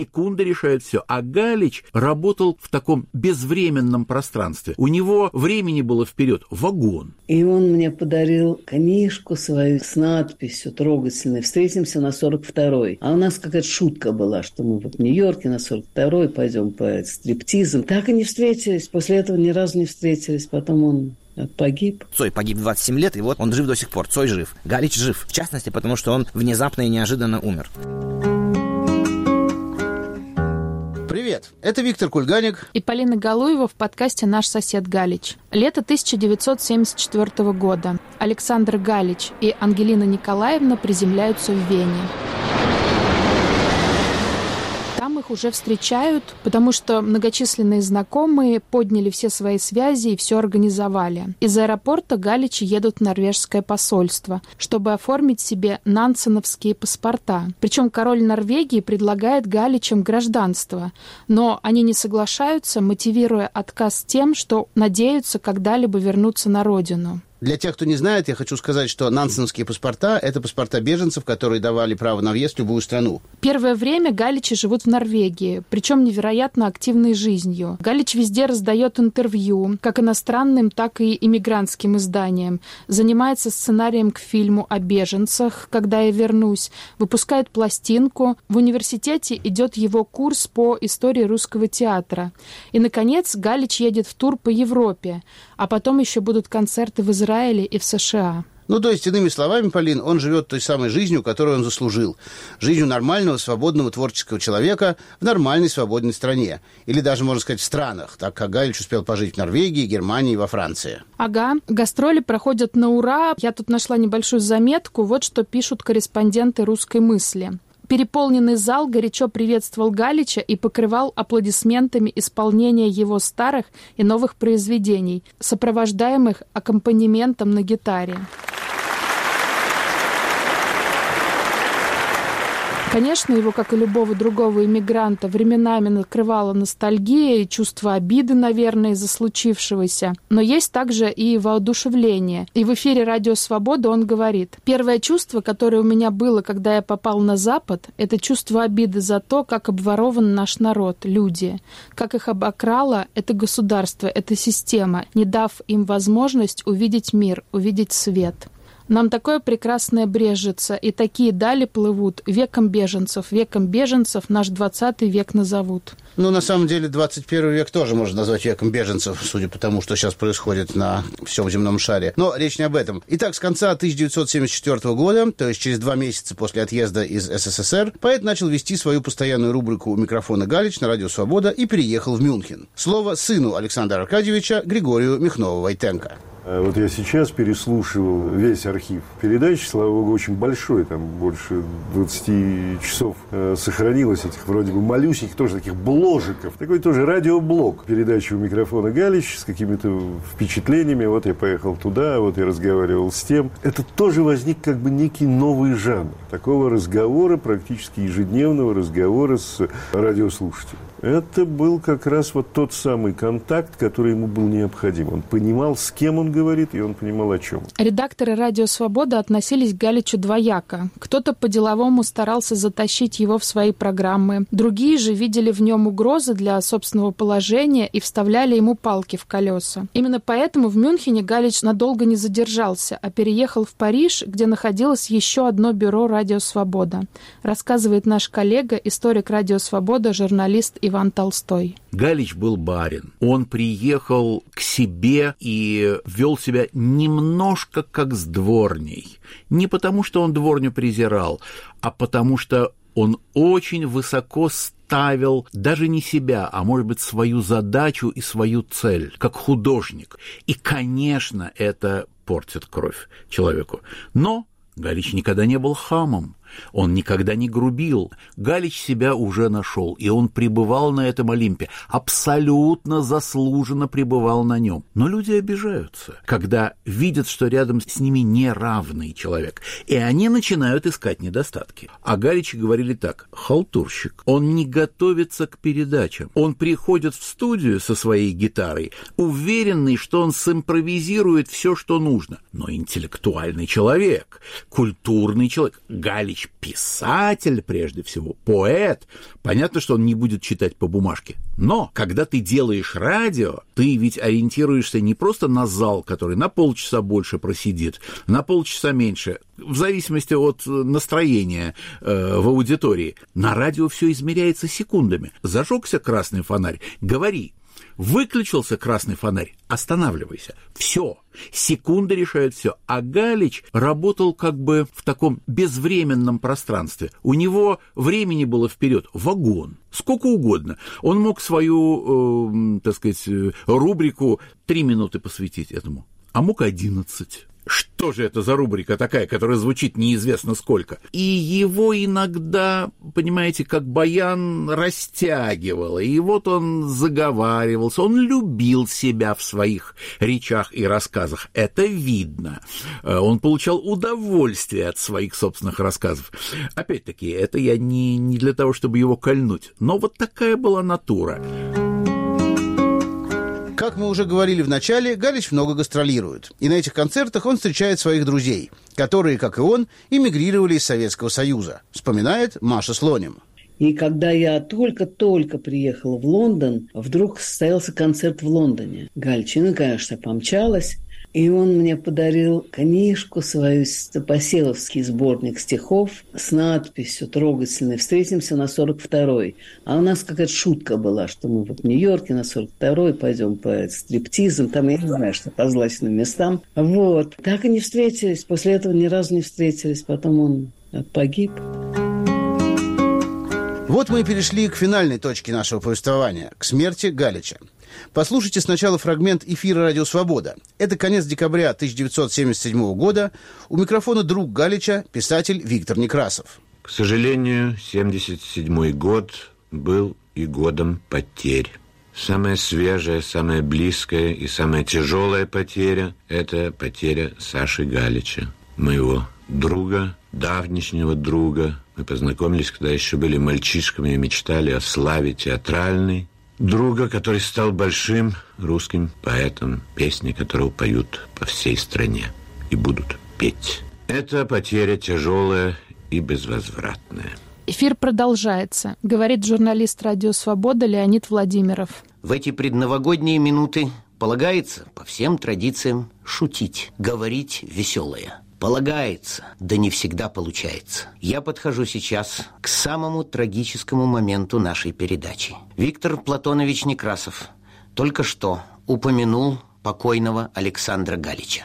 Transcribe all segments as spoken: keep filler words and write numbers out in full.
Кунда решает все, а Галич работал в таком безвременном пространстве. У него времени было вперед вагон. И он мне подарил книжку свою с надписью трогательной «Встретимся на сорок второй». А у нас какая-то шутка была, что мы вот в Нью-Йорке на сорок второй пойдем по стриптизам. Так и не встретились. После этого ни разу не встретились. Потом он погиб. Цой погиб в двадцать семь лет, и вот он жив до сих пор. Цой жив. Галич жив. В частности, потому что он внезапно и неожиданно умер. Привет, это Виктор Кульганик и Полина Галуева в подкасте «Наш сосед Галич». Лето тысяча девятьсот семьдесят четвёртого года. Александр Галич и Ангелина Николаевна приземляются в Вене. Там их уже встречают, потому что многочисленные знакомые подняли все свои связи и все организовали. Из аэропорта Галичи едут в норвежское посольство, чтобы оформить себе нансеновские паспорта. Причем король Норвегии предлагает Галичам гражданство, но они не соглашаются, мотивируя отказ тем, что надеются когда-либо вернуться на родину. Для тех, кто не знает, я хочу сказать, что нансеновские паспорта – это паспорта беженцев, которые давали право на въезд в любую страну. Первое время Галичи живут в Норвегии, причем невероятно активной жизнью. Галич везде раздает интервью, как иностранным, так и иммигрантским изданиям, занимается сценарием к фильму о беженцах «Когда я вернусь», выпускает пластинку, в университете идет его курс по истории русского театра. И, наконец, Галич едет в тур по Европе, а потом еще будут концерты в Израиле и в США. Ну, то есть, иными словами, Полин, он живет той самой жизнью, которую он заслужил. Жизнью нормального, свободного, творческого человека в нормальной, свободной стране. Или даже, можно сказать, в странах, так как Галич успел пожить в Норвегии, Германии и во Франции. Ага, гастроли проходят на ура. Я тут нашла небольшую заметку. Вот что пишут корреспонденты «Русской мысли». Переполненный зал горячо приветствовал Галича и покрывал аплодисментами исполнение его старых и новых произведений, сопровождаемых аккомпанементом на гитаре. Конечно, его, как и любого другого иммигранта, временами накрывала ностальгия и чувство обиды, наверное, из-за случившегося. Но есть также и воодушевление. И в эфире «Радио Свобода» он говорит: «Первое чувство, которое у меня было, когда я попал на Запад, это чувство обиды за то, как обворован наш народ, люди, как их обокрало это государство, эта система, не дав им возможность увидеть мир, увидеть свет». Нам такое прекрасное брежется, и такие дали плывут, веком беженцев, веком беженцев наш двадцатый век назовут. Ну, на самом деле, двадцать первый век тоже можно назвать веком беженцев, судя по тому, что сейчас происходит на всем земном шаре. Но речь не об этом. Итак, с конца тысяча девятьсот семьдесят четвёртого года, то есть через два месяца после отъезда из СССР, поэт начал вести свою постоянную рубрику «У микрофона Галич» на Радио Свобода и переехал в Мюнхен. Слово сыну Александра Аркадьевича Григорию Михнову-Войтенко. Вот я сейчас переслушивал весь архив передач, слава богу, очень большой, там больше двадцати часов э, сохранилось этих вроде бы малюсеньких, тоже таких бложиков. Такой тоже радиоблог передачи «У микрофона Галич» с какими-то впечатлениями. Вот я поехал туда, вот я разговаривал с тем. Это тоже возник как бы некий новый жанр такого разговора, практически ежедневного разговора с радиослушателем. Это был как раз вот тот самый контакт, который ему был необходим. Он понимал, с кем он говорит, и он понимал, о чем. Редакторы «Радио Свобода» относились к Галичу двояко. Кто-то по-деловому старался затащить его в свои программы. Другие же видели в нем угрозы для собственного положения и вставляли ему палки в колеса. Именно поэтому в Мюнхене Галич надолго не задержался, а переехал в Париж, где находилось еще одно бюро «Радио Свобода». Рассказывает наш коллега, историк «Радио Свобода», журналист Иван Толстой. Галич был барин. Он приехал к себе и вел себя немножко как с дворней. Не потому, что он дворню презирал, а потому, что он очень высоко ставил даже не себя, а, может быть, свою задачу и свою цель, как художник. И, конечно, это портит кровь человеку. Но Галич никогда не был хамом. Он никогда не грубил. Галич себя уже нашел, и он пребывал на этом Олимпе, абсолютно заслуженно пребывал на нем. Но люди обижаются, когда видят, что рядом с ними неравный человек, и они начинают искать недостатки. О Галиче говорили так: халтурщик. Он не готовится к передачам. Он приходит в студию со своей гитарой, уверенный, что он симпровизирует все, что нужно. Но интеллектуальный человек, культурный человек. Галич Галич писатель, прежде всего, поэт. Понятно, что он не будет читать по бумажке. Но, когда ты делаешь радио, ты ведь ориентируешься не просто на зал, который на полчаса больше просидит, на полчаса меньше, в зависимости от настроения э, в аудитории. На радио все измеряется секундами. Зажегся красный фонарь, говори. Выключился красный фонарь, останавливайся. Все. Секунды решают все. А Галич работал как бы в таком безвременном пространстве. У него времени было вперед вагон. Сколько угодно. Он мог свою, э, так сказать, рубрику три минуты посвятить этому. А мог одиннадцать. Что же это за рубрика такая, которая звучит неизвестно сколько? И его иногда, понимаете, как баян растягивало, и вот он заговаривался, он любил себя в своих речах и рассказах, это видно. Он получал удовольствие от своих собственных рассказов. Опять-таки, это я не, не для того, чтобы его кольнуть, но вот такая была натура. Как мы уже говорили в начале, Галич много гастролирует. И на этих концертах он встречает своих друзей, которые, как и он, эмигрировали из Советского Союза. Вспоминает Маша Слоним. И когда я только-только приехала в Лондон, вдруг состоялся концерт в Лондоне. Галичина, конечно, помчалась. И он мне подарил книжку свою, Поселовский сборник стихов с надписью трогательной «Встретимся на сорок второй». А у нас какая-то шутка была, что мы вот в Нью-Йорке на сорок второй пойдем по стриптизам, там, я не знаю, что по злачным местам. Вот. Так и не встретились. После этого ни разу не встретились. Потом он погиб. Вот мы и перешли к финальной точке нашего повествования, к смерти Галича. Послушайте сначала фрагмент эфира «Радио Свобода». Это конец декабря тысяча девятьсот семьдесят седьмого года. У микрофона друг Галича, писатель Виктор Некрасов. К сожалению, семьдесят седьмой год был и годом потерь. Самая свежая, самая близкая и самая тяжелая потеря – это потеря Саши Галича, моего друга, давнишнего друга. Мы познакомились, когда еще были мальчишками и мечтали о славе театральной. Друга, который стал большим русским поэтом, песни которого поют по всей стране и будут петь. Это потеря тяжелая и безвозвратная. Эфир продолжается, говорит журналист «Радио Свобода» Леонид Владимиров. В эти предновогодние минуты полагается по всем традициям шутить, говорить веселое. Полагается, да не всегда получается. Я подхожу сейчас к самому трагическому моменту нашей передачи. Виктор Платонович Некрасов только что упомянул покойного Александра Галича.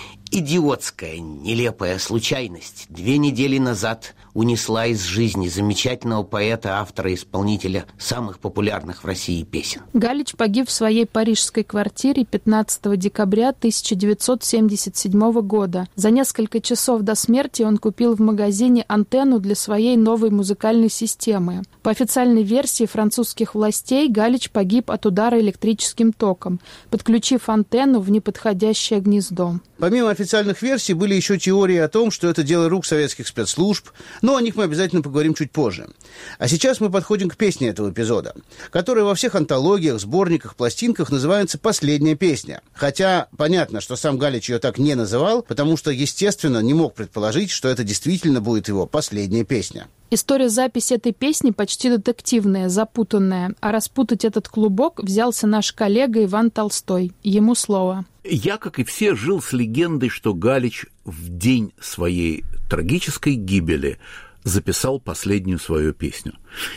Идиотская, нелепая случайность две недели назад унесла из жизни замечательного поэта, автора, исполнителя самых популярных в России песен. Галич погиб в своей парижской квартире пятнадцатого декабря тысяча девятьсот семьдесят седьмого года. За несколько часов до смерти он купил в магазине антенну для своей новой музыкальной системы. По официальной версии французских властей, Галич погиб от удара электрическим током, подключив антенну в неподходящее гнездо. Помимо официальных версий были еще теории о том, что это дело рук советских спецслужб, но о них мы обязательно поговорим чуть позже. А сейчас мы подходим к песне этого эпизода, которая во всех антологиях, сборниках, пластинках называется «Последняя песня». Хотя понятно, что сам Галич ее так не называл, потому что, естественно, не мог предположить, что это действительно будет его последняя песня. История записи этой песни почти детективная, запутанная, а распутать этот клубок взялся наш коллега Иван Толстой. Ему слово. Я, как и все, жил с легендой, что Галич в день своей трагической гибели записал последнюю свою песню.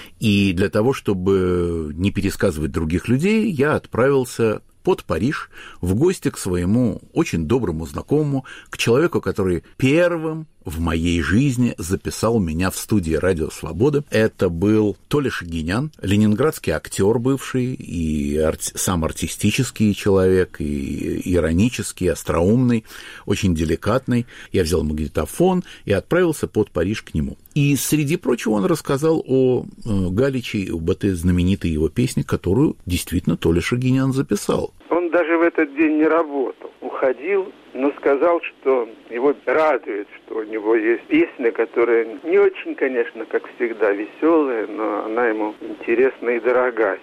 И для того, чтобы не пересказывать других людей, я отправился под Париж в гости к своему очень доброму знакомому, к человеку, который первым в моей жизни записал меня в студии «Радио Свобода». Это был Толя Шагинян, ленинградский актер бывший, и арти- сам артистический человек, и иронический, остроумный, очень деликатный. Я взял магнитофон и отправился под Париж к нему. И, среди прочего, он рассказал о э, Галиче, об этой знаменитой его песне, которую действительно Толя Шагинян записал. Он даже в этот день не работал, уходил, но сказал, что его радует, что у него есть песня, которая не очень, конечно, как всегда, веселая, но она ему интересна и дорога сейчас.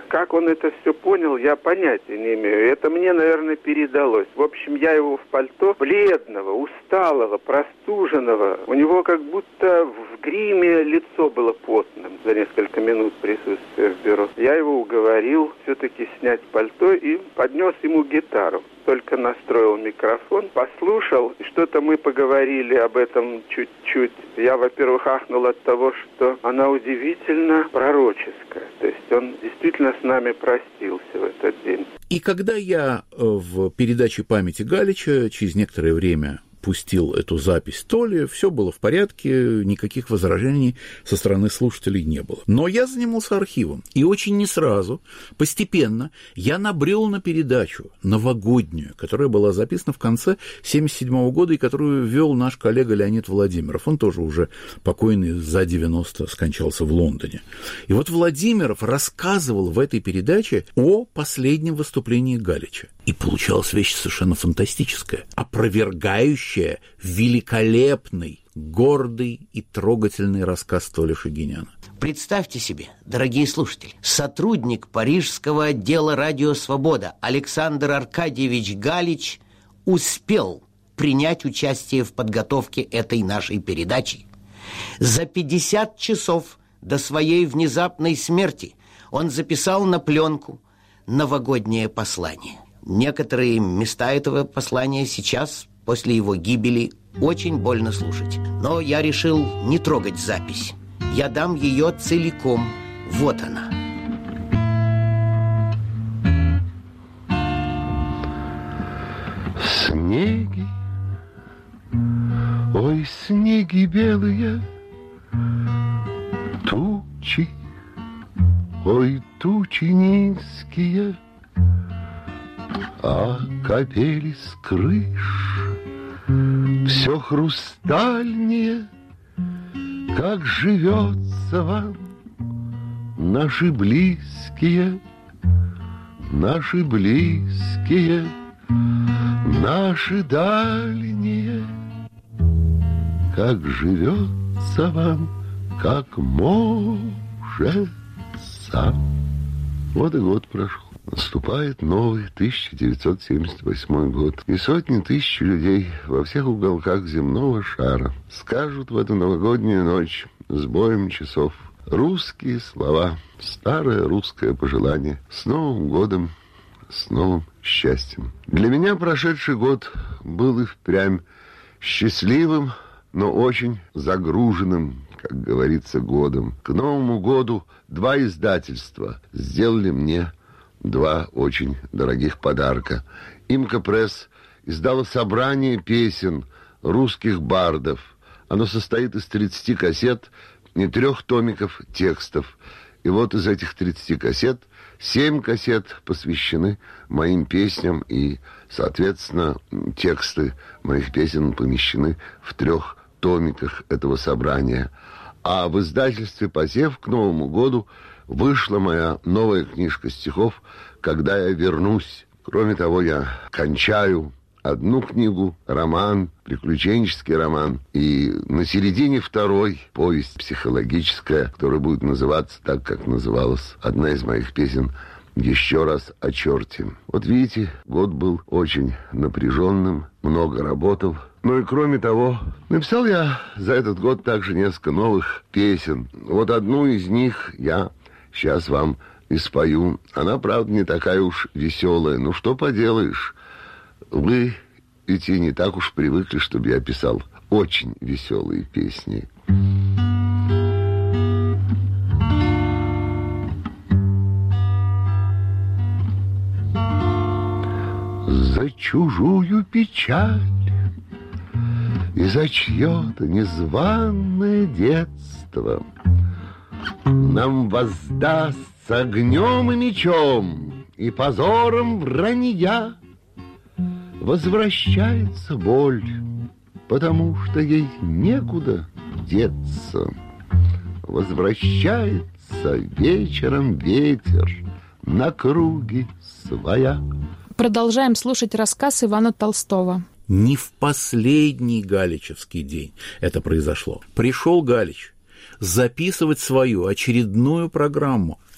как он это все понял, я понятия не имею. Это мне, наверное, передалось. В общем, я его в пальто, бледного, усталого, простуженного. У него как будто в гриме лицо было потным за несколько минут присутствия в бюро. Я его уговорил все-таки снять пальто и поднес ему гитару. Только настроил микрофон, послушал, и что-то мы поговорили об этом чуть-чуть. Я, во-первых, ахнул от того, что она удивительно пророческая. То есть он действительно с нами простился в этот день. И когда я в передаче «Памяти Галича» через некоторое время пустил эту запись Толе, все было в порядке, никаких возражений со стороны слушателей не было. Но я занимался архивом, и очень не сразу, постепенно я набрел на передачу новогоднюю, которая была записана в конце семьдесят седьмого года и которую вел наш коллега Леонид Владимиров. Он тоже уже покойный за девяносто скончался в Лондоне. И вот Владимиров рассказывал в этой передаче о последнем выступлении Галича. И получалась вещь совершенно фантастическая, опровергающая великолепный, гордый и трогательный рассказ Толи Шагиняна. Представьте себе, дорогие слушатели, сотрудник парижского отдела «Радио Свобода» Александр Аркадьевич Галич успел принять участие в подготовке этой нашей передачи. За пятьдесят часов до своей внезапной смерти он записал на пленку новогоднее послание. Некоторые места этого послания сейчас, после его гибели, очень больно слушать. Но я решил не трогать запись. Я дам ее целиком. Вот она. Снеги, ой, снеги белые, тучи, ой, тучи низкие, а капели с крыш все хрустальнее. Как живется вам, наши близкие, наши близкие, наши дальние. Как живется вам, как можется. Вот и год прошел. Наступает новый тысяча девятьсот семьдесят восьмой год, и сотни тысяч людей во всех уголках земного шара скажут в эту новогоднюю ночь с боем часов русские слова, старое русское пожелание: с Новым годом, с новым счастьем. Для меня прошедший год был и впрямь счастливым, но очень загруженным, как говорится, годом. К Новому году два издательства сделали мне два очень дорогих подарка. Имка Пресс издала собрание песен русских бардов. Оно состоит из тридцати кассет и трех томиков текстов. И вот из этих тридцати кассет семь кассет посвящены моим песням, и, соответственно, тексты моих песен помещены в трех томиках этого собрания. А в издательстве «Посев» к Новому году вышла моя новая книжка стихов «Когда я вернусь». Кроме того, я кончаю одну книгу, роман, приключенческий роман, и на середине второй повесть психологическая, которая будет называться так, как называлась одна из моих песен «Еще раз о черте». Вот видите, год был очень напряженным, много работал. Ну и кроме того, написал я за этот год также несколько новых песен. Вот одну из них я сейчас вам и спою. Она, правда, не такая уж веселая. Ну, что поделаешь? Вы ведь и не так уж привыкли, чтобы я писал очень веселые песни. За чужую печаль и за чье-то незваное детство нам воздастся огнем и мечом и позором вранья. Возвращается боль, потому что ей некуда деться. Возвращается вечером ветер на круги своя. Продолжаем слушать рассказ Ивана Толстого. Не в последний галичевский день это произошло. Пришел Галич записывать свою очередную программу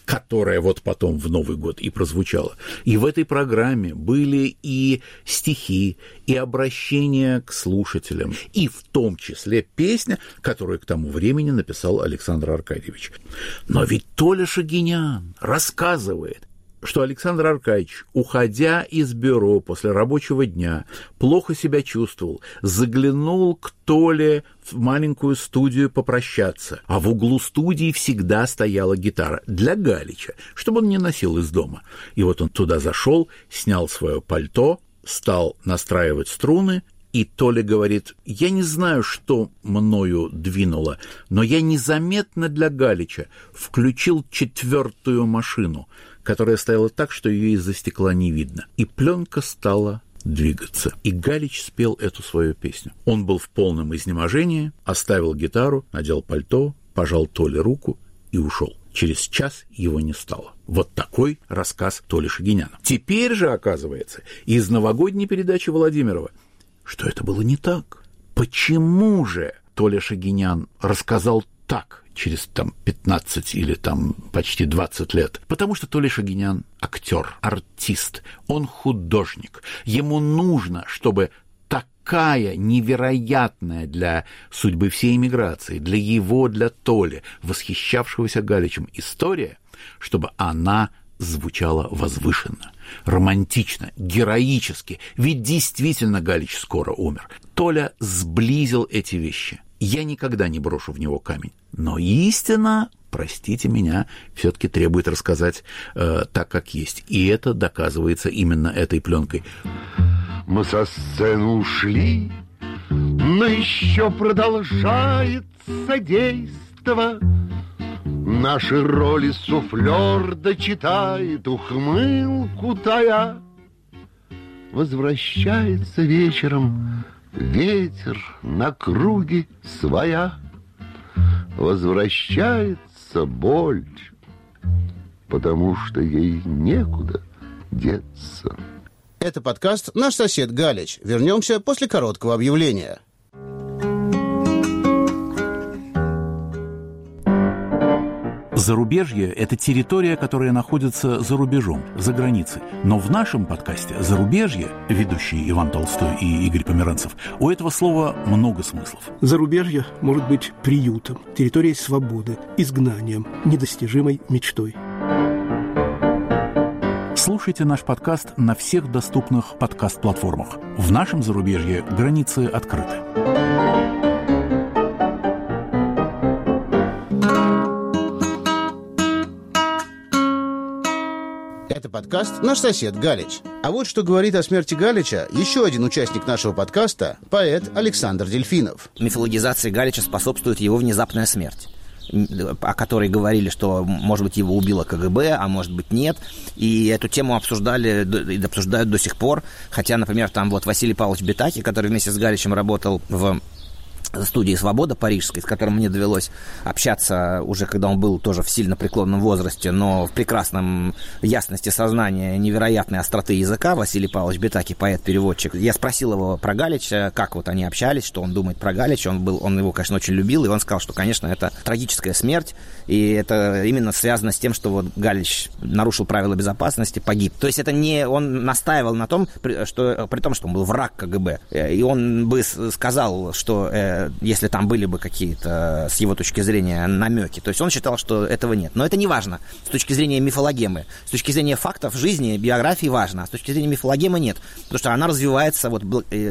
которая вот потом в Новый год и прозвучала. И в этой программе были и стихи, и обращения к слушателям, и в том числе песня, которую к тому времени написал Александр Аркадьевич. Но ведь Толя Шагинян рассказывает, что Александр Аркадьевич, уходя из бюро после рабочего дня, плохо себя чувствовал, заглянул к Толе в маленькую студию попрощаться, а в углу студии всегда стояла гитара для Галича, чтобы он не носил из дома. И вот он туда зашел, снял свое пальто, стал настраивать струны, и Толя говорит: «Я не знаю, что мною двинуло, но я незаметно для Галича включил четвертую машину, которая стояла так, что ее из-за стекла не видно. И пленка стала двигаться». И Галич спел эту свою песню. Он был в полном изнеможении, оставил гитару, надел пальто, пожал Толе руку и ушел. Через час его не стало. Вот такой рассказ Толи Шагиняна. Теперь же оказывается из новогодней передачи Владимирова, что это было не так. Почему же Толя Шагинян рассказал так через там пятнадцать или там почти двадцать лет? Потому что Толя Шагинян актер, артист, он художник. Ему нужно, чтобы такая невероятная для судьбы всей эмиграции, для его, для Толи, восхищавшегося Галичем история, чтобы она звучала возвышенно, романтично, героически. Ведь действительно Галич скоро умер. Толя сблизил эти вещи. Я никогда не брошу в него камень. Но истина, простите меня, все-таки требует рассказать э, так, как есть. И это доказывается именно этой пленкой. Мы со сцены ушли, но еще продолжается действо. Наши роли суфлер дочитает, ухмылку тая. Возвращается вечером ветер на круге своя. Возвращается боль, потому что ей некуда деться. Это подкаст «Наш сосед Галич». Вернемся после короткого объявления. Зарубежье – это территория, которая находится за рубежом, за границей. Но в нашем подкасте «Зарубежье», ведущие Иван Толстой и Игорь Померанцев, у этого слова много смыслов. Зарубежье может быть приютом, территорией свободы, изгнанием, недостижимой мечтой. Слушайте наш подкаст на всех доступных подкаст-платформах. В нашем зарубежье границы открыты. Это подкаст «Наш сосед Галич». А вот что говорит о смерти Галича еще один участник нашего подкаста, поэт Александр Дельфинов. Мифологизации Галича способствует его внезапная смерть, о которой говорили, что, может быть, его убило ка гэ бэ, а может быть, нет. И эту тему обсуждали и обсуждают до сих пор. Хотя, например, там вот Василий Павлович Бетаки, который вместе с Галичем работал в студии «Свобода» парижской, с которым мне довелось общаться уже, когда он был тоже в сильно преклонном возрасте, но в прекрасном ясности сознания, невероятной остроты языка. Василий Павлович Бетаки, поэт-переводчик. Я спросил его про Галича, как вот они общались, что он думает про Галича. Он, был, он его, конечно, очень любил, и он сказал, что, конечно, это трагическая смерть, и это именно связано с тем, что вот Галич нарушил правила безопасности, погиб. То есть это не... Он настаивал на том, что, при том, что он был враг ка гэ бэ, и он бы сказал, что если там были бы какие-то, с его точки зрения, намеки. То есть он считал, что этого нет. Но это не важно с точки зрения мифологемы. С точки зрения фактов жизни, биографии важно, а с точки зрения мифологемы нет. Потому что она развивается, вот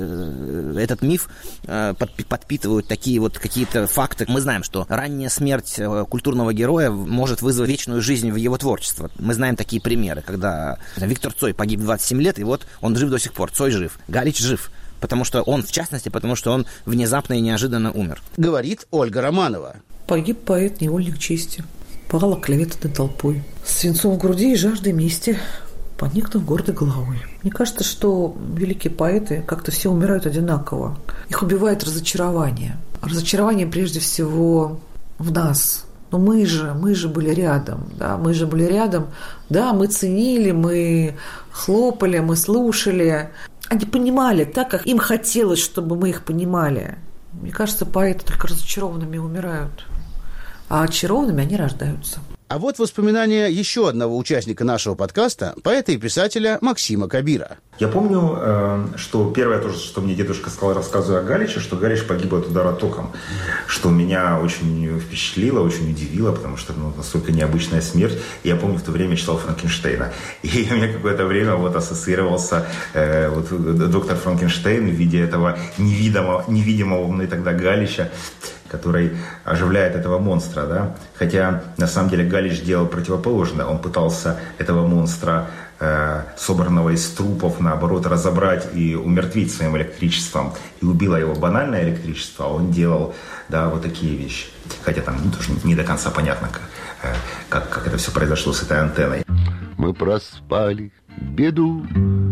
этот миф подпитывают такие вот какие-то факты. Мы знаем, что ранняя смерть культурного героя может вызвать вечную жизнь в его творчество. Мы знаем такие примеры, когда Виктор Цой погиб в двадцать семь лет, и вот он жив до сих пор. Цой жив, Галич жив. Потому что он, в частности, потому что он внезапно и неожиданно умер. Говорит Ольга Романова. Погиб поэт, невольник чести. Пал оклеветанной толпой. С свинцом в груди и жаждой мести, поникнув гордой головой. Мне кажется, что великие поэты как-то все умирают одинаково. Их убивает разочарование. Разочарование прежде всего в нас. Но мы же, мы же были рядом, да, мы же были рядом. Да, мы ценили, мы хлопали, мы слушали. Они понимали так, как им хотелось, чтобы мы их понимали. Мне кажется, поэты только разочарованными умирают, а очарованными они рождаются. А вот воспоминания еще одного участника нашего подкаста, поэта и писателя Максима Кабира. Я помню, что первое, то, что мне дедушка сказал, рассказывая о Галиче, что Галич погиб от удара током, что меня очень впечатлило, очень удивило, потому что ну, настолько необычная смерть. Я помню, в то время читал Франкенштейна, и у меня какое-то время вот ассоциировался э, вот, доктор Франкенштейн в виде этого невидимого, невидимого мной тогда Галича, который оживляет этого монстра, да? Хотя, на самом деле, Галич делал противоположное. Он пытался этого монстра, э, собранного из трупов, наоборот, разобрать и умертвить своим электричеством. И убило его банальное электричество, а он делал, да, вот такие вещи. Хотя там ну, тоже не до конца понятно, как, э, как, как это все произошло с этой антенной. Мы проспали беду,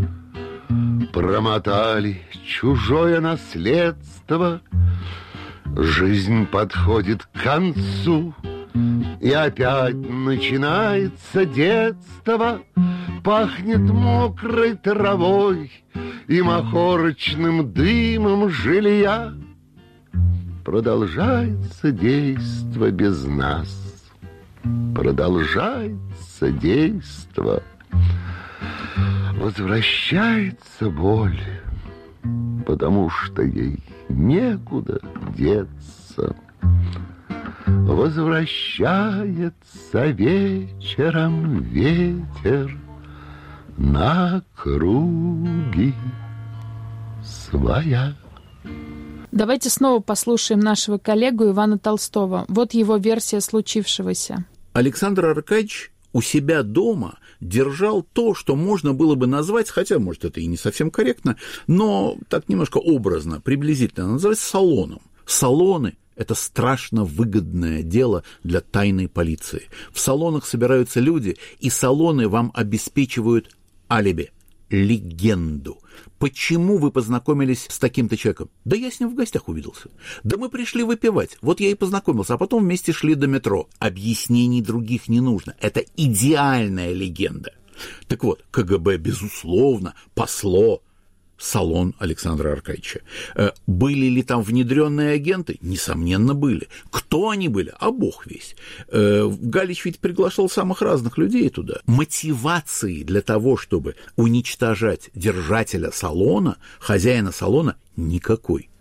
промотали чужое наследство. Жизнь подходит к концу, и опять начинается детство. Пахнет мокрой травой и махорочным дымом жилья. Продолжается действо без нас, продолжается действо. Возвращается боль, потому что ей некуда деться. Возвращается вечером ветер на круги своя. Давайте снова послушаем нашего коллегу Ивана Толстого. Вот его версия случившегося. Александр Аркадьевич у себя дома держал то, что можно было бы назвать, хотя, может, это и не совсем корректно, но так немножко образно, приблизительно, называть салоном. Салоны – это страшно выгодное дело для тайной полиции. В салонах собираются люди, и салоны вам обеспечивают алиби, легенду. Почему вы познакомились с таким-то человеком? Да я с ним в гостях увиделся. Да мы пришли выпивать. Вот я и познакомился, а потом вместе шли до метро. Объяснений других не нужно. Это идеальная легенда. Так вот, КГБ, безусловно, пасло салон Александра Аркадьевича. Были ли там внедренные агенты? Несомненно, были. Кто они были? А бог весть. Галич ведь приглашал самых разных людей туда. Мотивации для того, чтобы уничтожать держателя салона, хозяина салона, никакой.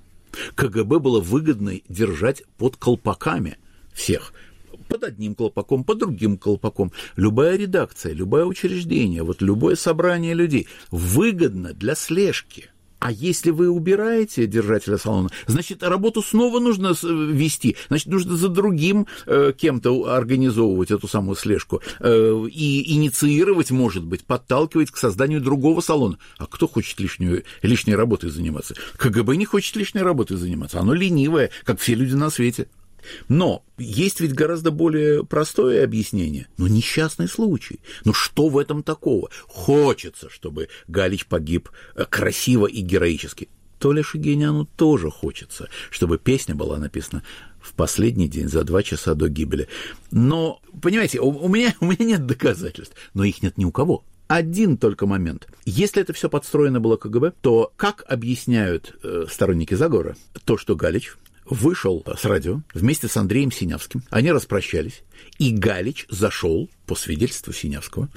КГБ было выгодно держать под колпаками всех. Под одним колпаком, под другим колпаком. Любая редакция, любое учреждение, вот любое собрание людей выгодно для слежки. А если вы убираете держателя салона, значит, работу снова нужно вести, значит, нужно за другим э, кем-то организовывать эту самую слежку э, и инициировать, может быть, подталкивать к созданию другого салона. А кто хочет лишнюю, лишней работой заниматься? КГБ не хочет лишней работой заниматься, оно ленивое, как все люди на свете. Но есть ведь гораздо более простое объяснение. Ну, несчастный случай. Ну, что в этом такого? Хочется, чтобы Галич погиб красиво и героически. Толе Шагиняну тоже хочется, чтобы песня была написана в последний день, за два часа до гибели. Но, понимаете, у, у, меня, у меня нет доказательств, но их нет ни у кого. Один только момент. Если это все подстроено было КГБ, то как объясняют э, сторонники заговора то, что Галич вышел с радио вместе с Андреем Синявским, они распрощались, и Галич зашел, по свидетельству Синявского,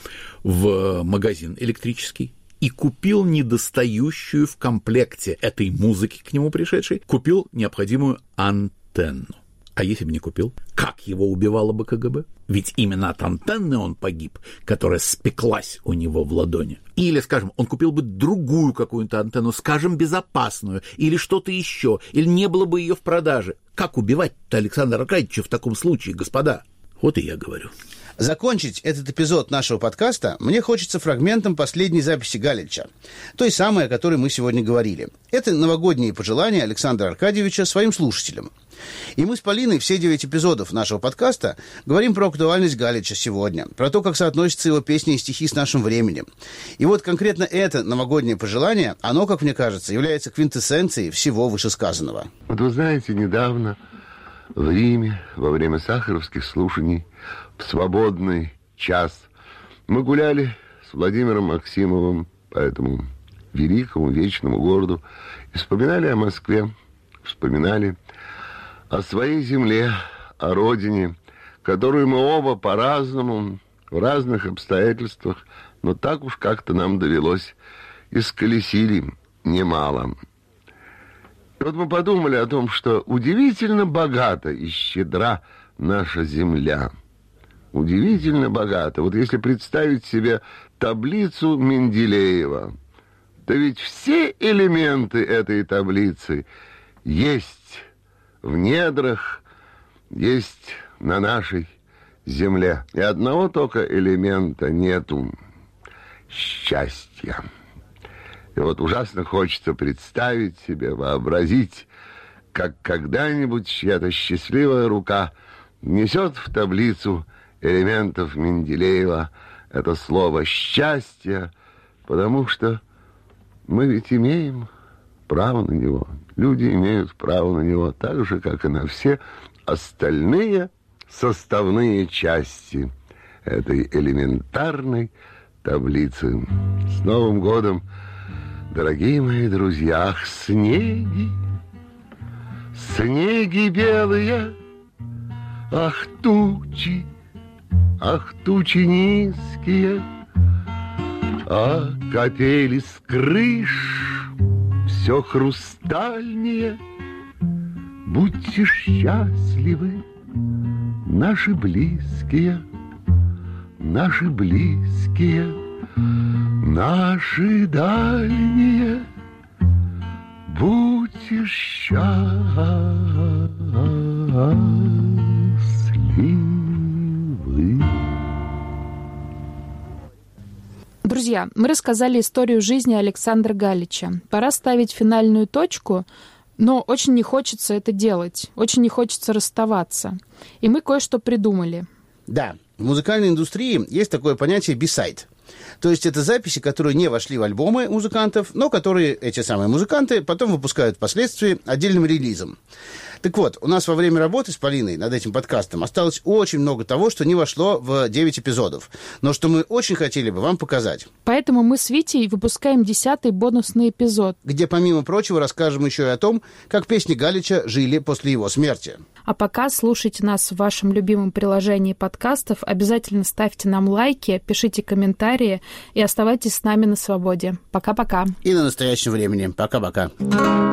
в магазин электрический и купил недостающую в комплекте этой музыки к нему пришедшей, купил необходимую антенну. А если бы не купил, как его убивало бы КГБ? Ведь именно от антенны он погиб, которая спеклась у него в ладони. Или, скажем, он купил бы другую какую-то антенну, скажем, безопасную, или что-то еще, или не было бы ее в продаже. Как убивать-то Александра Аркадьевича в таком случае, господа? Вот и я говорю. Закончить этот эпизод нашего подкаста мне хочется фрагментом последней записи Галича, той самой, о которой мы сегодня говорили. Это новогодние пожелания Александра Аркадьевича своим слушателям. И мы с Полиной все девять эпизодов нашего подкаста говорим про актуальность Галича сегодня, про то, как соотносятся его песни и стихи с нашим временем. И вот конкретно это новогоднее пожелание, оно, как мне кажется, является квинтэссенцией всего вышесказанного. Вот вы знаете, недавно в Риме во время сахаровских слушаний в свободный час мы гуляли с Владимиром Максимовым по этому великому вечному городу и вспоминали о Москве, вспоминали о своей земле, о родине, которую мы оба по-разному, в разных обстоятельствах, но так уж как-то нам довелось, исколесили немало. И вот мы подумали о том, что удивительно богата и щедра наша земля. Удивительно богата. Вот если представить себе таблицу Менделеева, то ведь все элементы этой таблицы есть в недрах, есть на нашей земле. И одного только элемента нету — счастья. И вот ужасно хочется представить себе, вообразить, как когда-нибудь чья-то счастливая рука несет в таблицу элементов Менделеева это слово «счастье», потому что мы ведь имеем право на него. Люди имеют право на него так же, как и на все остальные составные части этой элементарной таблицы. С Новым годом, дорогие мои друзья! Снеги, снеги белые, ах, тучи, ах, тучи низкие, а капели с крыш все хрустальнее. Будьте счастливы, наши близкие, наши близкие, наши дальние. Будьте счастливы. Друзья, мы рассказали историю жизни Александра Галича. Пора ставить финальную точку, но очень не хочется это делать, очень не хочется расставаться. И мы кое-что придумали. Да, в музыкальной индустрии есть такое понятие «бисайд». То есть это записи, которые не вошли в альбомы музыкантов, но которые эти самые музыканты потом выпускают впоследствии отдельным релизом. Так вот, у нас во время работы с Полиной над этим подкастом осталось очень много того, что не вошло в девять эпизодов, но что мы очень хотели бы вам показать. Поэтому мы с Витей выпускаем десятый бонусный эпизод, где, помимо прочего, расскажем еще и о том, как песни Галича жили после его смерти. А пока слушайте нас в вашем любимом приложении подкастов, обязательно ставьте нам лайки, пишите комментарии и оставайтесь с нами на свободе. Пока-пока. И на настоящем времени. Пока-пока.